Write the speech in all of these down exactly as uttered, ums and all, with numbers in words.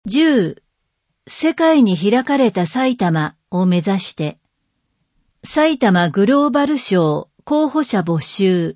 じゅう、世界に開かれた埼玉を目指して、埼玉グローバル賞候補者募集。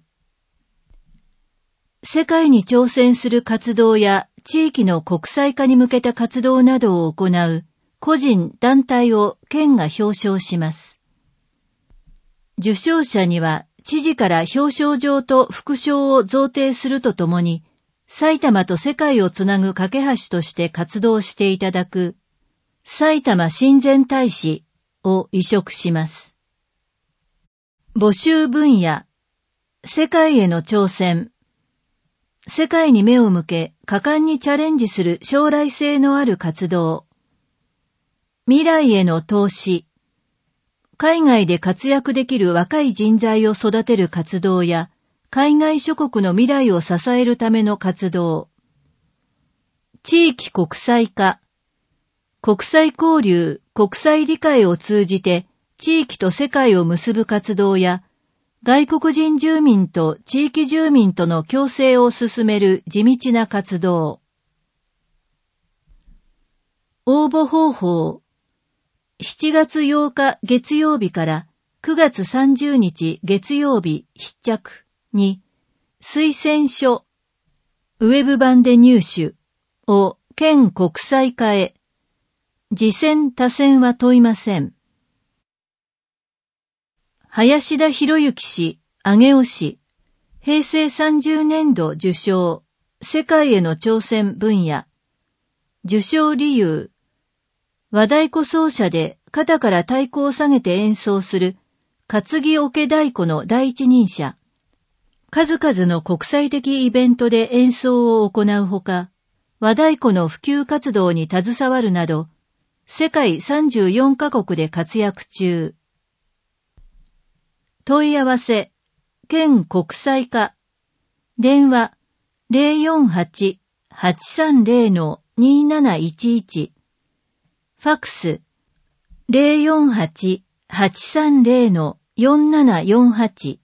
世界に挑戦する活動や地域の国際化に向けた活動などを行う個人・団体を県が表彰します。受賞者には知事から表彰状と副賞を贈呈するとともに、埼玉と世界をつなぐ架け橋として活動していただく埼玉親善大使を委嘱します。募集分野、世界への挑戦。世界に目を向け、果敢にチャレンジする将来性のある活動。未来への投資。海外で活躍できる若い人材を育てる活動や、海外諸国の未来を支えるための活動。地域国際化。国際交流、国際理解を通じて、地域と世界を結ぶ活動や、外国人住民と地域住民との共生を進める地道な活動。応募方法。しちがつようか月曜日からくがつさんじゅうにち月曜日必着に推薦書、ウェブ版で入手を県国際化へ。次選他選は問いません。林田博之氏、上尾市、へいせいさんじゅうねんど受賞、世界への挑戦分野。受賞理由。和太鼓奏者で肩から太鼓を下げて演奏する担ぎ桶太鼓の第一人者。数々の国際的イベントで演奏を行うほか、和太鼓の普及活動に携わるなど、世界さんじゅうよんカ国で活躍中。問い合わせ、県国際化。電話 ゼロよんはち はちさんゼロ になないちいち。ファックス ゼロよんはち はちさんゼロ よんななよんはち。